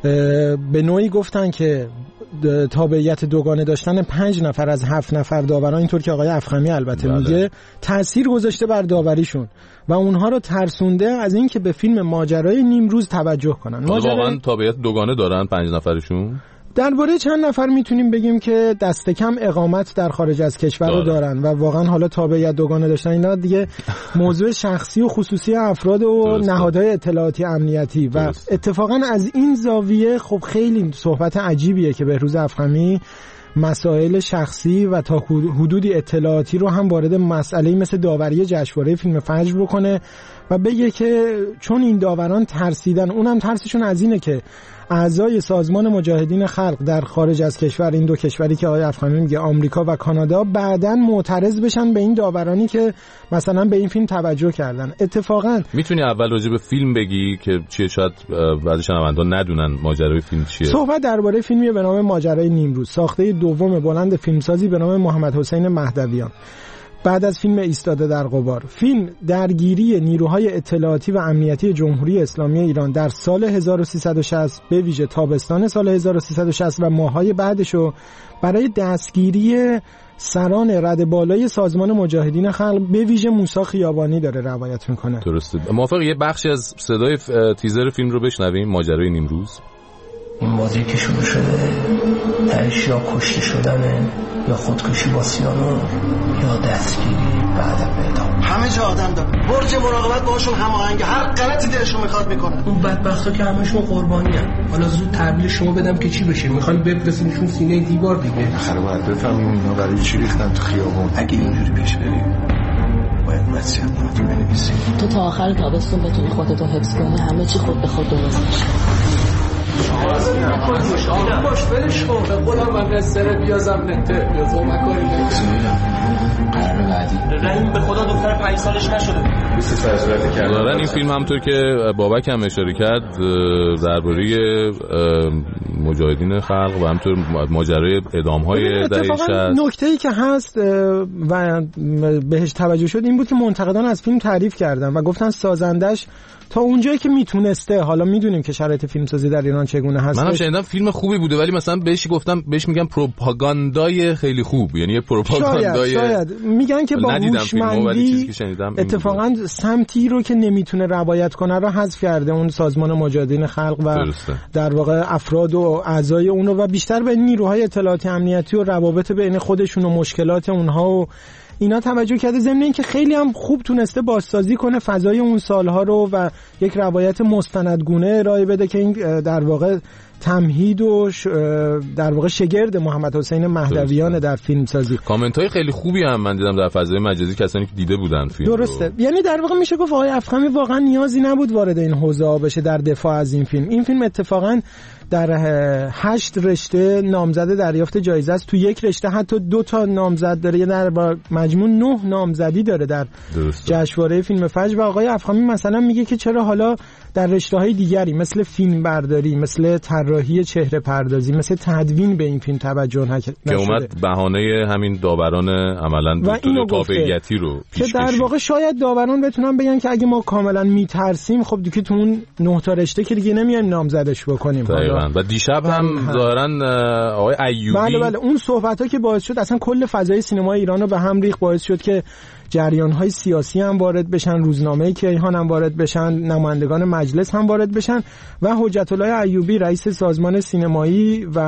به نوعی گفتن که تابعیت دوگانه داشتن 5 نفر از 7 نفر داوران، اینطور که آقای افخمی البته میگه، تأثیر گذاشته بر داوریشون و اونها رو ترسونده از این که به فیلم ماجرای نیمروز توجه کنن. واقعا تابعیت دوگانه دارن 5 نفرشون؟ درباره چند نفر میتونیم بگیم که دست کم اقامت در خارج از کشور رو دارن و واقعا حالا تابعیت دوگانه داشتن اینا دیگه موضوع شخصی و خصوصی افراد و نهادهای اطلاعاتی امنیتی و اتفاقا از این زاویه خب خیلی صحبت عجیبیه که بهروز افخمی مسائل شخصی و تا حدودی اطلاعاتی رو هم وارد مسئله مثل داوری جشنواره فیلم فجر بکنه و بگه که چون این داوران ترسیدن، اونم ترسشون از اینه که اعضای سازمان مجاهدین خلق در خارج از کشور، این دو کشوری که آقای افخمی میگه آمریکا و کانادا، بعداً معترض بشن به این داورانی که مثلا به این فیلم توجه کردن. اتفاقاً میتونی اول راجع به فیلم بگی که چیه، شاید بعضی شنوندگان ندونن ماجرای فیلم چیه. صحبت درباره فیلمی به نام ماجرای نیمروز، ساخته دوم بلند فیلمسازی به نام محمد حسین مهدویان بعد از فیلم ایستاده در غبار. فیلم درگیری نیروهای اطلاعاتی و امنیتی جمهوری اسلامی ایران در سال 1360 به ویژه تابستان سال 1360 و ماهای بعدشو برای دستگیری سران رد بالای سازمان مجاهدین خلق به ویژه موسی خیابانی داره روایت میکنه. درسته. موافق یه بخشی از صدای تیزر فیلم رو بشنویم، ماجرای نیمروز. این بازی که شروع شده تهش یا کشته شدنه یا خودکشی با سیانور یا دستگیری بعد اعدام. همه جا آدم داره، برج مراقبت باهاشون هماهنگ، هر غلطی دلشون میخواد میکنن. اون بدبختا که همشون قربانی ان. حالا زود تحویل شما بدم که چی بشه؟ میخوان بفرستینشون سینه دیوار دیگه. آخر باید بفهمیم اینا برای چی ریختن تو خیابون. اگه اینجوری پیش بریم باید وصیت‌نامه بنویسیم. تو تا آخر تابستون بتونی خودتو حفظ کنی، همه چی خود به خود درست میشه. باش برش کن به خودم من نستره بیازم نته بیازم مکاری قرار بعدی رحیم به خدا دختر 5 سالش نشده دارن. این فیلم همطور که بابک هم اشاره کرد درباره مجاهدین خلق و همطور ماجرای اعدام‌های دهه 60. نکته‌ای که هست و بهش توجه شد این بود که منتقدان از فیلم تعریف کردن و گفتن سازندش تا اونجایی که میتونسته، حالا میدونیم که شرایط فیلمسازی در ایران چگونه هست. منم شنیدم فیلم خوبی بوده ولی مثلا بهش میگن پروپاگاندای خیلی خوب، یعنی پروپاگاندای شاید میگن که با هوشمندی اتفاقا سمتی رو که نمیتونه روایت کنه رو حذف کرده اون سازمان مجاهدین خلق و در واقع افراد و اعضای اون و بیشتر به نیروهای اطلاعاتی امنیتی و روابط بین خودشون و مشکلات اونها و اینا توجه کرده، ضمن اینکه خیلی هم خوب تونسته بازسازی کنه فضای اون سالها رو و یک روایت مستندگونه ارائه بده که این در واقع تمهید و در واقع شگرد محمد حسین مهدویان در فیلم سازی. کامنت های خیلی خوبی هم من دیدم در فضای مجازی کسانی که دیده بودن فیلم. درسته. یعنی در واقع میشه گفت آقای افخمی واقعا نیازی نبود وارد این حوزه بشه در دفاع از این فیلم. این فیلم اتفاقا در 8 رشته نامزد دریافت جایزه است. تو یک رشته حتی 2 تا نامزد داره، در مجموع 9 نامزدی داره در جشنواره فیلم فجر. و آقای افخمی مثلا میگه که چرا حالا در رشته‌های دیگری مثل فیلم برداری، مثل طراحی چهره پردازی، مثل تدوین به این فیلم توجه نشده که اومد بهانه همین داوران عملاً تابعیتی رو که در واقع شاید داوران بتونن بگن که اگه ما کاملا میترسیم خب دیگه تو اون 9 تا رشته که دیگه نمیایم نامزدش بکنیم. دقیقاً. و دیشب هم ظاهراً آقای ایوبی بله اون صحبت‌ها که باعث شد اصلا کل فضای سینما ایران رو به هم ریخت، باعث شد که جریان‌های سیاسی هم وارد بشن، روزنامه کیهان هم وارد بشن، نمایندگان مجلس هم وارد بشن و حجت الله ایوبی رئیس سازمان سینمایی و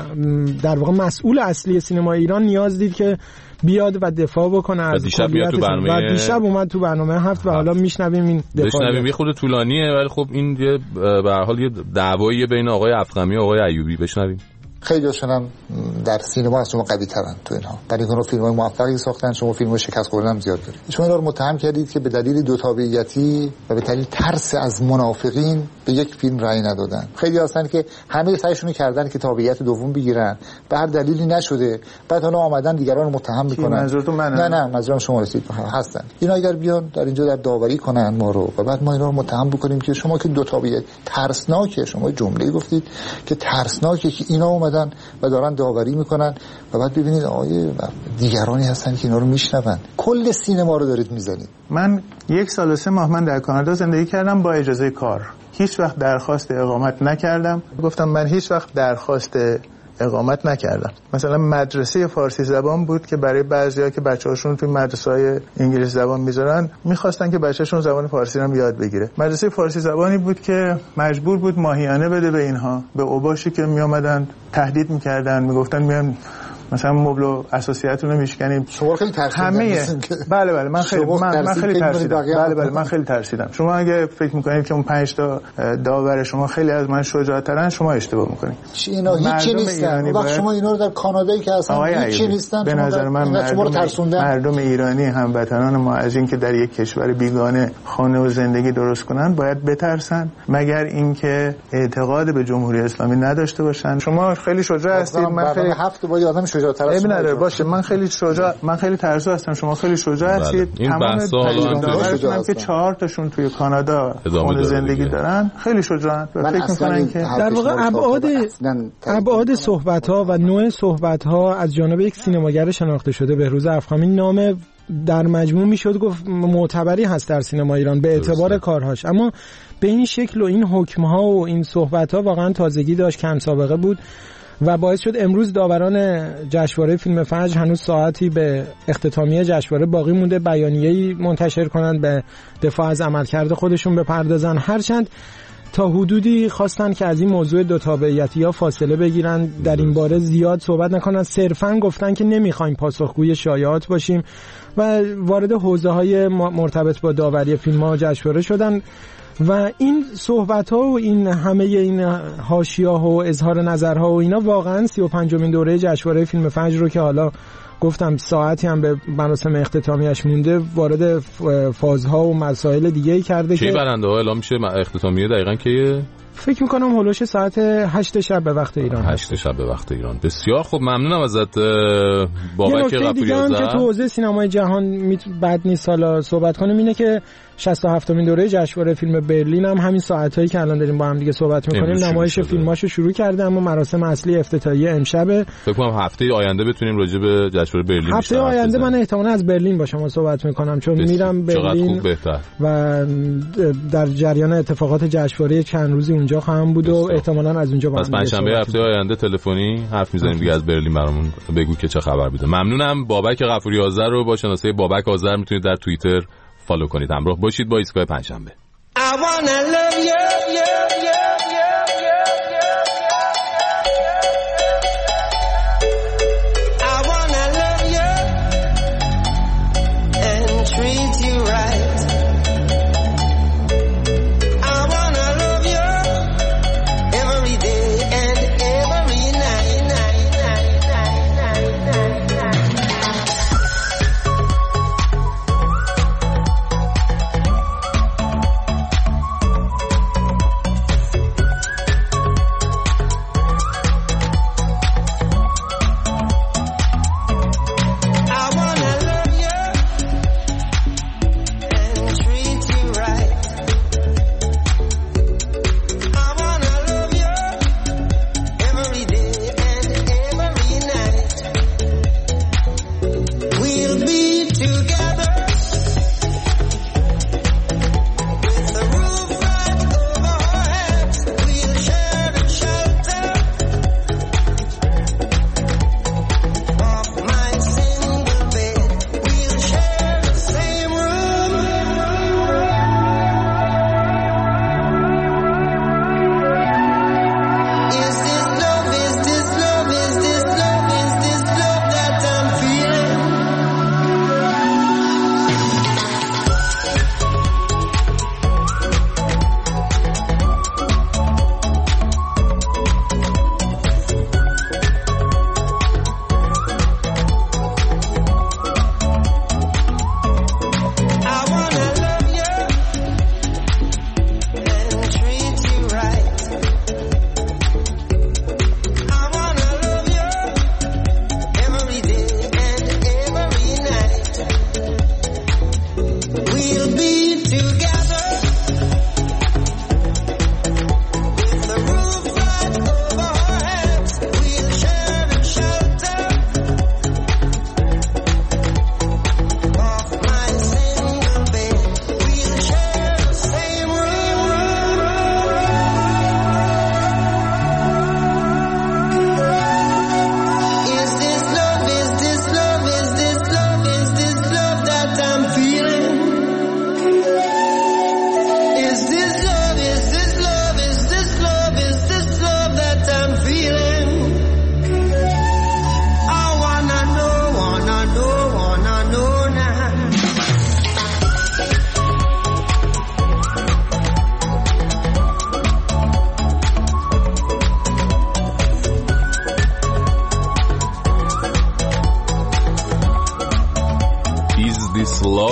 در واقع مسئول اصلی سینما ایران نیاز دید که بیاد و دفاع بکنه از کلیت و دیشب اومد تو برنامه 7 و حالا میشنویم این دفاع. یه خود طولانیه ولی خب این به هر حال یه دعوایی بین آقای افخمی و آقای ایوبی. بشنویم. خیلی هاشون هم در سینما از شما قوی ترن تو اینها، برای اینکه فیلم‌های موفقی ساختن، شما فیلم‌های شکست خوردن هم زیاد دارید. شما اینا رو متهم کردید که به دلیل دو تابعیتی و به دلیل ترس از منافقین به یک فیلم رأی ندادن. خیلی هستن که همه سعیشون کردن که تابعیت دوم بگیرن، به هر دلیلی نشده، بعد حالا آمدن دیگران رو متهم می‌کنن. منظورتون منه؟ نه منظورم شما رسید هستن. اینا اگر بیان در اینجا در داوری کنن ما رو و بعد ما اینا رو متهم بکنیم که شما که دو تابعیت ترسناکه، شما جمله‌ای گفتید که ترسناکه که اینا اومدن و دارن داوری میکنن و بعد ببینید آقای دیگرانی هستن که اینا رو میشنون. کل سینما رو دارید میزنید. من 1 سال و 3 ماه من در کانادا زندگی کردم با اجازه کار. هیچ وقت درخواست اقامت نکردم. گفتم من هیچ وقت درخواست اقامت نکردم. مثلا مدرسه فارسی زبان بود که برای بعضیا که بچه‌هاشون توی مدرسه‌های انگلیسی زبان میذارن می‌خواستن که بچه‌شون زبان فارسی رو یاد بگیره. مدرسه فارسی زبانی بود که مجبور بود ماهیانه بده به اینها، به اوباشی که میومدن تهدید می‌کردن، میگفتن میان مثلا مبل و اساسیاتون رو میشکنیم. شما خیلی ترسیدید. بله من خیلی ترسیدم. بله من خیلی ترسیدم. شما اگه فکر میکنید که اون 5 تا داور شما خیلی از من شجاع‌ترن، شما اشتباه میکنید. اینا هیچی نیستن. وقت شما اینا رو در کانادایی که اصلا هیچی نیستن، به نظر من مردم ایرانی هموطنان ما از اینکه در یک کشور بیگانه خانه و زندگی درست کنن باید بترسن، مگر اینکه اعتقاد به جمهوری اسلامی نداشته باشن. شما خیلی شجاع هستید. من خیلی 7 با آدم شجاع‌تر از شما باشه. من خیلی شجاع، من خیلی ترسو هستم. شما خیلی شجاع هستید. تمام تجربه‌هاشون که 4 تاشون توی کانادا خونه زندگی دارن خیلی شجاعن و فکر می‌کنن که در واقع ابعاد صحبت‌ها و نوع صحبت‌ها از جانب یک سینماگر شناخته شده بهروز افخمی نام در مجموع میشد گفت معتبری هست در سینما ایران به اعتبار کارهاش، اما به این شکل و این حکم‌ها و این صحبت‌ها واقعا تازگی داشت، کم سابقه بود و باعث شد امروز داوران جشنواره فیلم فجر هنوز ساعتی به اختتامیه جشنواره باقی مونده بیانیه‌ای منتشر کنند، به دفاع از عملکرد خودشون بپردازن، هرچند تا حدودی خواستن که از این موضوع دو تابعیتی یا فاصله بگیرن، در این باره زیاد صحبت نکنن، صرفاً گفتن که نمیخوایم پاسخگوی شایعات باشیم و وارد حوزه‌های مرتبط با داوری فیلم‌ها جشنواره شدن و این صحبت‌ها و این همه این حاشیه‌ها و اظهار نظرها و اینا واقعاً 35مین دوره جشنواره فیلم فجر رو که حالا گفتم ساعتی هم به مراسم اختتامیه‌اش مونده وارد فازها و مسائل دیگه‌ای کرده که برنده‌ها اعلام میشه. اختتامیه دقیقاً که فکر میکنم هولوش ساعت 8 شب به وقت ایران. 8 شب به وقت ایران. بسیار خوب، ممنونم ازت بابک غفوری‌زاده. که تو حوزه سینمای جهان بد نیست حالا صحبت کنیم اینه که 67مین دوره جشنواره فیلم برلین هم همین ساعتایی که الان داریم با هم دیگه صحبت میکنیم نمایش فیلماشو شروع کرده، اما مراسم اصلی افتتاحیه امشبه. فکر کنم هفته آینده بتونیم راجع به جشنواره برلین هفته آینده من احتمالاً از برلین با شما صحبت میکنم چون میرم برلین و در جریان اتفاقات جشنواره چند روزی اونجا خواهم بود و احتمالاً از اونجا با هم پنجشنبه هفته آینده تلفنی حرف میزنیم دیگه از برلین برامون بگو که چه خبر بوده. ممنونم. بابک غفوری‌زاده رو با شناسه بابک آذر میتونید در توییتر فالو کنید. همراه باشید با ایستگاه پنجشنبه.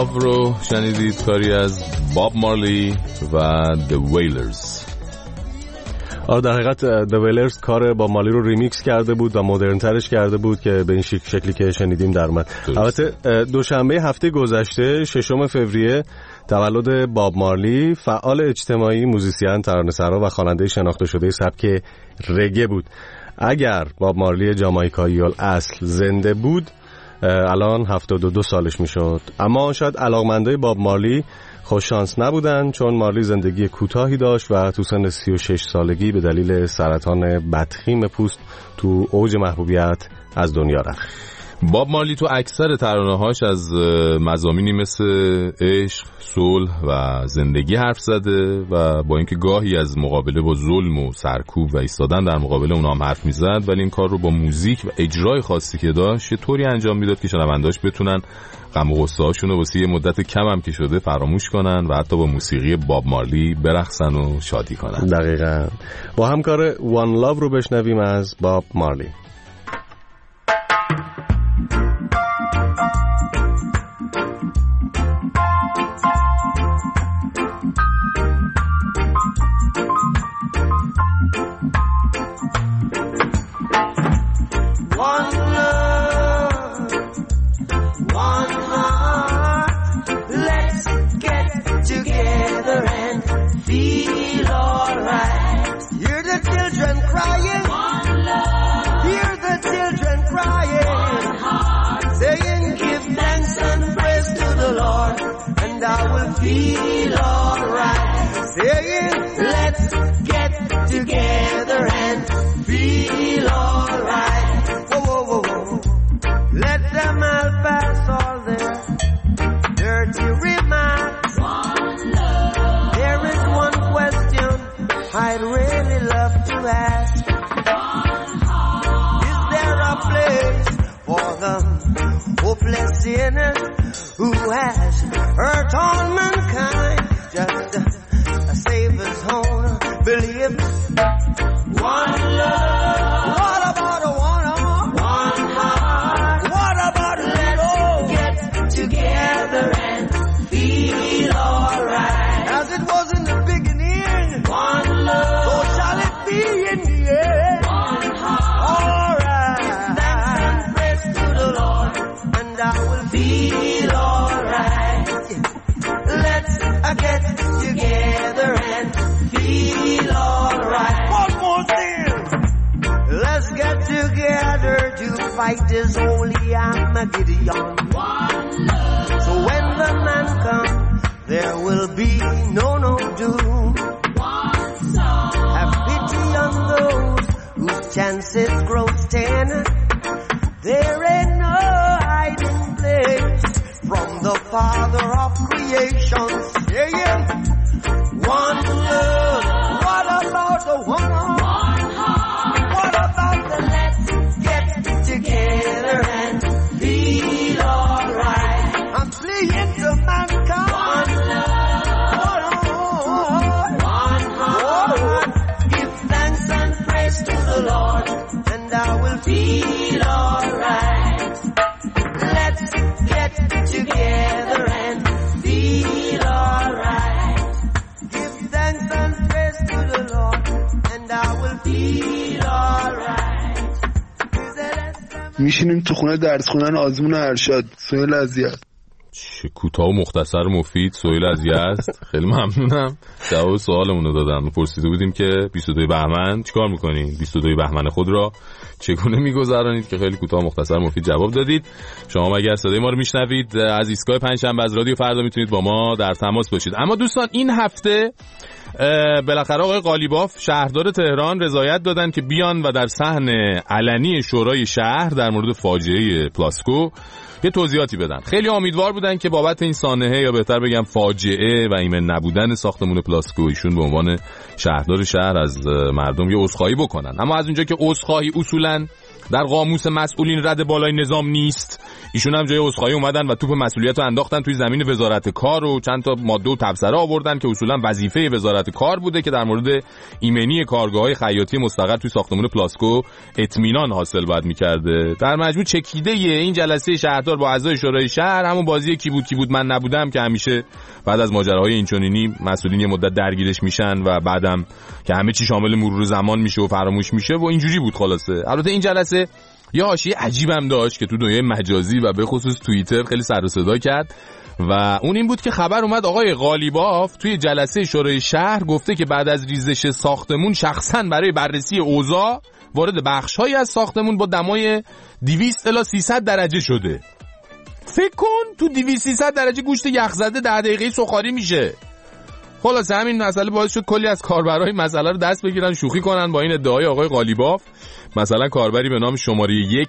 Love رو شنیدید، کاری از باب مارلی و The Wailers. در حقیقت The Wailers کار باب مارلی رو ریمیکس کرده بود و مدرن ترش کرده بود که به این شکلی که شنیدیم در اومد. البته دوشنبه هفته گذشته 6 فوریه تولد باب مارلی، فعال اجتماعی، موزیسین، ترانه‌سرا و خواننده شناخته شده سبک رگه بود. اگر باب مارلی جامائیکایی الاصل زنده بود الان 72 سالش میشد، اما شاید علاقمندای باب مارلی خوش شانس نبودن، چون مارلی زندگی کوتاهی داشت و تو سن 36 سالگی به دلیل سرطان بدخیم پوست تو اوج محبوبیت از دنیا رفت. باب مارلی تو اکثر ترانه‌هاش از مضامینی مثل عشق، صلح و زندگی حرف زده و با اینکه گاهی از مقابله با ظلم و سرکوب و ایستادن در مقابل اونها هم حرف میزد، ولی این کار رو با موزیک و اجرای خاصی که داشت یه طوری انجام میداد که شنونده‌اش بتونن غم و غصه‌هاشون رو واسه یه مدت کم هم که شده فراموش کنن و حتی با موسیقی باب مارلی برقصن و شادی کنن. دقیقاً. با همکار One Love رو بشنویم از باب مارلی. Feel alright. Saying, let's get together and feel alright. Whoa, whoa, whoa, whoa. Let them all pass all their dirty remarks. One love. There is one question I'd really love to ask. One heart. Is there a place for the hopeless sinner who has hurt all mankind, just save his own belief? One love. What about a one heart? What about let's get together and feel alright? As it was in the beginning, one love. So shall it be in the end. One heart. Alright. Give thanks and praise to the Lord, and I will feel alright. Let's get together and feel alright. One more thing. Let's get together to fight this holy Armageddon. One love. So when the man comes, there will be no doom. One song. Have pity on those whose chances grow thin. There ain't no hiding place from the Father of creation, saying, one love. What about the one heart? What about the let's get together and feel alright? I'm pleading to mankind. One love. One heart. Give thanks and praise to the Lord, and I will feel alright. Let's get together and feel alright. Give thanks and praise to the Lord, and I will feel alright. میشینیم تو خونه درس خوندن آزمون ارشاد. سهیل عزیز. چه کوتاه و مختصر مفید. سهیل عزیز خیلی ممنونم. جواب سوالمون رو دادن. پرسیده بودیم که 22 بهمن چیکار می‌کنید؟ 22 بهمن خود را چگونه می‌گذرانید؟ که خیلی کوتاه مختصر مفید جواب دادید. شما اگر صدای ما رو میشنوید از ایستگاه پنجشنبه از رادیو فردا میتونید با ما در تماس باشید. اما دوستان این هفته بالاخره آقای قالیباف شهردار تهران رضایت دادن که بیان و در صحن علنی شورای شهر در مورد فاجعه پلاسکو یه توضیحاتی بدن. خیلی امیدوار بودن که بابت این سانحه یا بهتر بگم فاجعه و ایمن نبودن ساختمون پلاسکو ایشون به عنوان شهردار شهر از مردم یه عذرخواهی بکنن. اما از اونجا که عذرخواهی اصولاً در قاموس مسئولین رد بالای نظام نیست. ایشون هم جای عذرخواهی اومدن و توپ مسئولیت رو انداختن توی زمین وزارت کار و چند تا ماده و تبصره آوردن که اصولا وظیفه وزارت کار بوده که در مورد ایمنی کارگاه‌های خیاطی مستقر توی ساختمان پلاسکو اطمینان حاصل باید می‌کرده. در مجموع چکیده این جلسه شهردار با اعضای شورای شهر همون بازی کی بود من نبودم که همیشه بعد از ماجراهای اینچنینی مسئولین یه مدت درگیرش میشن و بعدم که همه چی شامل مرور زمان میشه و فراموش میشه و اینجوری بود خلاصه. البته این جلسه یه حاشیه عجیبم داشت که تو دنیای مجازی و به خصوص توییتر خیلی سر و صدا کرد و اون این بود که خبر اومد آقای قالیباف توی جلسه شورای شهر گفته که بعد از ریزش ساختمون شخصاً برای بررسی اوضاع وارد بخش‌هایی از ساختمون با دمای 200 الی 300 درجه شده. فکر کن تو 200 300 درجه گوشت یخ زده 10 دقیقه سوخاری میشه. خلاص همین مسئله باعث شد کلی از کاربرای مسئله رو دست بگیرن شوخی کنن با این ادعای آقای قالیباف. مثلا کاربری به نام شماره 1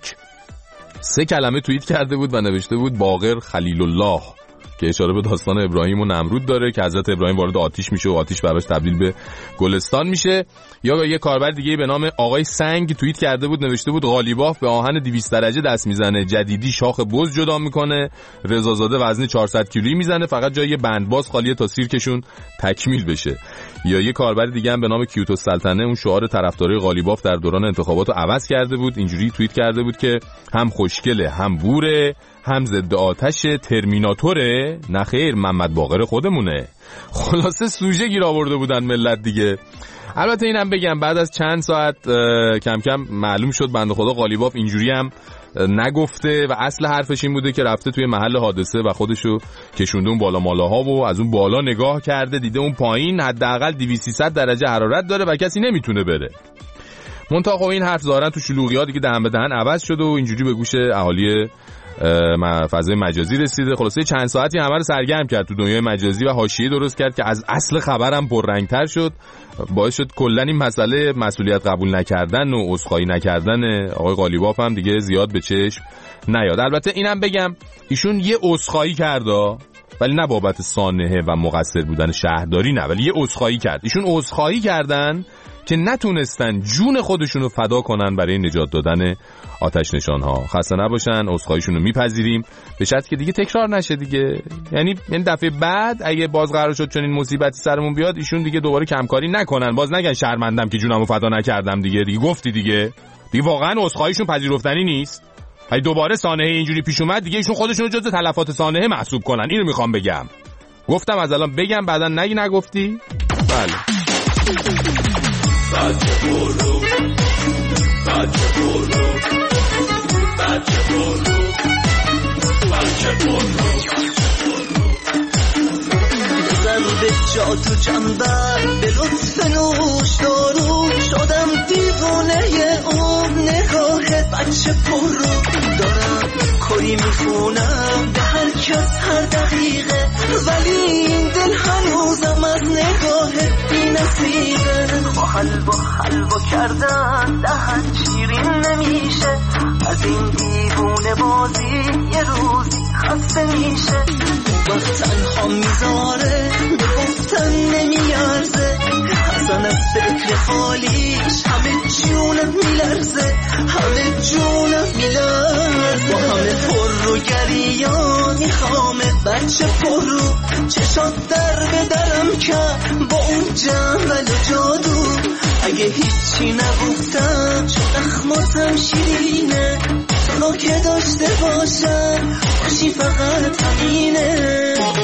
3 کلمه توییت کرده بود و نوشته بود باقر خلیل الله که اشاره به داستان ابراهیم و نمرود داره که حضرت ابراهیم وارد آتیش میشه و آتیش براش تبدیل به گلستان میشه. یا یه کاربر دیگه به نام آقای سنگ توییت کرده بود نوشته بود قالیباف به آهن 200 درجه دست میزنه، جدیدی شاخ بز جدا میکنه، رضازاده وزن 400 کیلویی میزنه، فقط جای یه بندباز خالیه تا سیرکشون تکمیل بشه. یا یه کاربر دیگه هم به نام کیوتو سلطنه اون شعار طرفدارای قالیباف در دوران انتخابات رو عوض کرده بود، اینجوری توییت کرده بود که هم خوشگله هم بوره هم ضد آتش ترمیناتوره، نخیر محمد باقر خودمونه. خلاصه سوژه گیر آورده بودن ملت دیگه. البته اینم بگم بعد از چند ساعت کم کم معلوم شد بنده خدا قالیباف اینجوری هم نگفته و اصل حرفش این بوده که رفته توی محل حادثه و خودشو کشونده اون بالا مالاها و از اون بالا نگاه کرده دیده اون پایین حداقل 200 درجه حرارت داره و کسی نمیتونه بره. منتها خب این حرف ظاهرا تو شلوغی‌ها دیگه دهن به دهن عوض شده و اینجوری به گوش اهالی فضای مجازی رسیده. خلاصه چند ساعتی همه رو سرگرم کرد تو دنیای مجازی و حاشیه درست کرد که از اصل خبرم پررنگ‌تر شد. باعث شد کلا این مسئله مسئولیت قبول نکردن و عذرخواهی نکردن آقای قالیباف هم دیگه زیاد به چشم نیاد. البته اینم بگم ایشون یه عذرخواهی کرد ولی نه بابت سانحه و مقصر بودن شهرداری، نه، ولی یه عذرخواهی کرد. ایشون عذرخواهی کردن که نتونستن جون خودشون رو فدا کنن برای نجات دادن آتش نشان‌ها. خسته نباشن، عذرخواهیشون رو میپذیریم به شرطی که دیگه تکرار نشه دیگه. یعنی دفعه بعد اگه باز قرار شد چنین مصیبتی سرمون بیاد ایشون دیگه دوباره کمکاری نکنن، باز نگن شرمندم که جونمو فدا نکردم دیگه گفتی دیگه واقعا عذرخواهیشون پذیرفتنی نیست. اگه دوباره سانحه اینجوری پیش اومد دیگه ایشون خودشون رو جزء تلفات سانحه محسوب کنن. اینو میخوام بگم. گفتم از الان بگم بعدن نگی نگفتی. بله. بچه برو بچه برو بچه برو بچه برو زن به جا تو جنبر به لطف نوش دارو شدم دیوانه اون نگاه بچه برو دارم کاری میخونم به هر کس هر دقیقه ولی این دل هنوزم از نگاه بی نصیبه. حلوا کردن دهن شیرین نمیشه از این دیوونه بازی یه روزی خسته میشه. وقت تنها میذاره به گفتن نمیارزه حسن از فکر خالیش همه جونم میلرزه همه جونم میلرزه با همه پر رو گریان میخوامه بچه پر رو چشات در به درم کرد با اون جنبل جادو اگه هیچی نگفتم چون اخماتم شیرینه تو که داشته باشم باشی فقط همینه.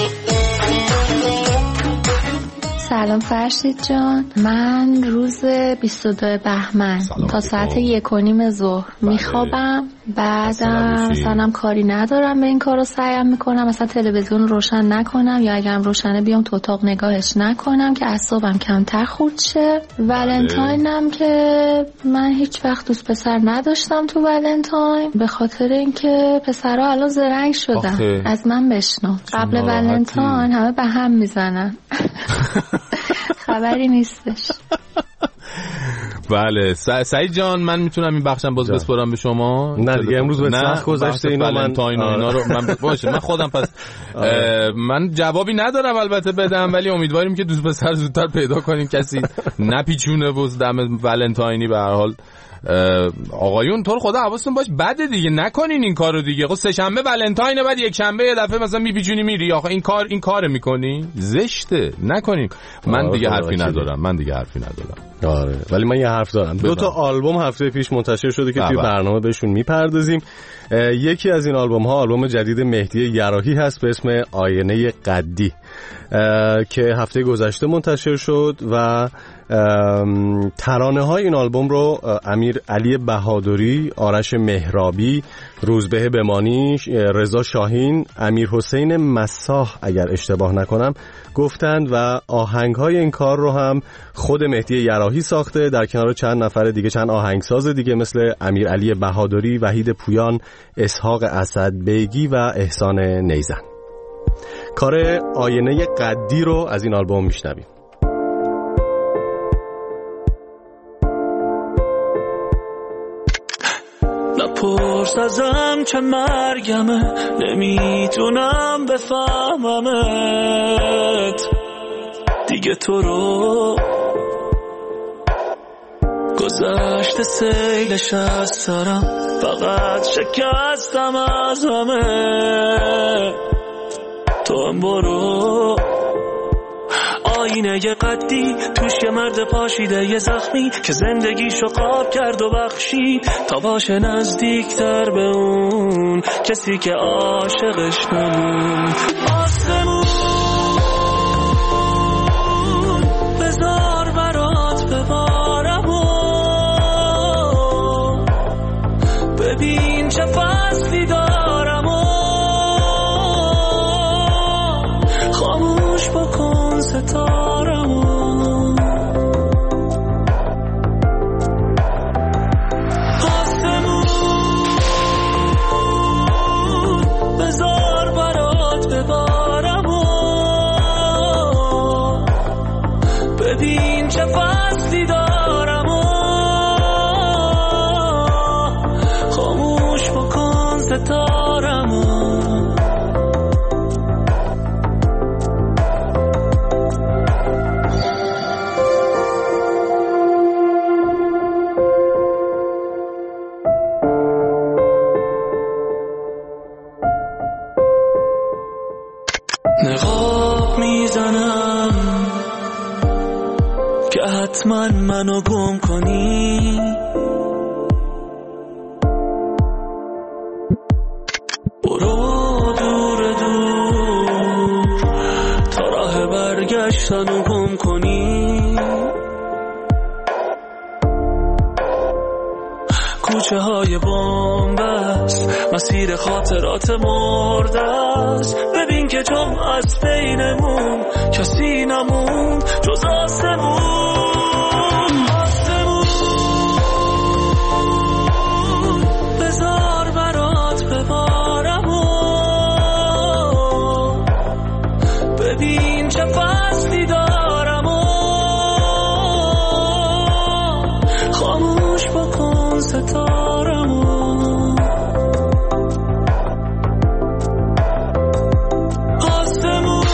سلام فرشید جان، من روز 22 بهمن تا ساعت 1:30 ظهر میخوابم، بعدم مثلا کاری ندارم به این کارو سعیم میکنم مثلا تلویزیون روشن نکنم یا اگرم روشنه بیام تو اتاق نگاهش نکنم که اعصابم کمتر خورد شه. ولنتاینم که من هیچ وقت دوست پسر نداشتم تو ولنتاین به خاطر اینکه پسرها الان زرنگ شدن از من بشنو. قبل ولنتاین همه به هم میزنن خبری نیستش. بله سعید جان من میتونم این بخشم باز بسپارم به شما؟ نه دیگه امروز به سخت گذشته اینا اینا رو من باشه من خودم پس من جوابی ندارم البته بدم ولی امیدواریم که دوست پسر زودتر پیدا کنیم کسی نپیچونه دم ولنتاینی به هر حال آقایون تو رو خدا حواستون باش بده دیگه، نکنین این کارو دیگه. خب سه شنبه ولنتاینه، بعد یک شنبه یه دفعه مثلا میپیچونی میری. آخه این کار میکنی زشته، نکنین. من دیگه حرفی ندارم. آره ولی من یه حرف دارم. 2 آلبوم هفته پیش منتشر شده که توی برنامه بهشون میپردازیم. یکی از این آلبوم ها آلبوم جدید مهدی یراحی هست به اسم آینه قدی که هفته گذشته منتشر شد و ترانه های این آلبوم رو امیر علی بهادری، آرش مهرابی، روزبه بمانی، رضا شاهین، امیر حسین مساح اگر اشتباه نکنم گفتند و آهنگ های این کار رو هم خود مهدی یراحی ساخته در کنار چند نفر دیگه، چند آهنگساز دیگه مثل امیر علی بهادری، وحید پویان، اسحاق اسد بیگی و احسان نیزن. کار آینه قدی رو از این آلبوم میشنویم. نپرس ازم چه مرگمه، نمیتونم بفهممت دیگه. تو رو گذشت سیلش از سرم، فقط شکستم از همه. تو هم برو آینه قدی، توش یه مرد پاشیده یه زخمی که زندگیشو قاب کرد و بخشید تا باشه نزدیکتر به اون کسی که عاشقش نمون. آسمون بذار برات ببارم و ببین چه فصلی دارم و خاموش بکن ستارم. آسمون بذار برات ببارم و ببین چه فصلی دارم و خاموش بکن ستارم. نقاب میزنم که حتما منو گم کنی، برو دور دور تا راه برگشتن و گم کنی. کوچه های بنبست، مسیر خاطرات مرده است. ببین که جمع از بینمون کسی نموند جز آسمون. آسمون بذار برات ببارم و ببین چه فصلی دارم و خاموش بکن ستارم. آسمون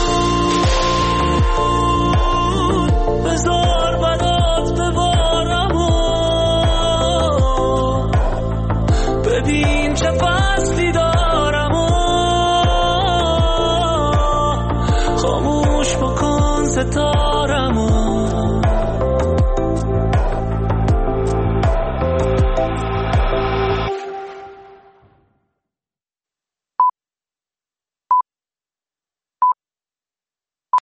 بذار برات ببارم و ببین چه فصلی دارم و خاموش بکن ستارم.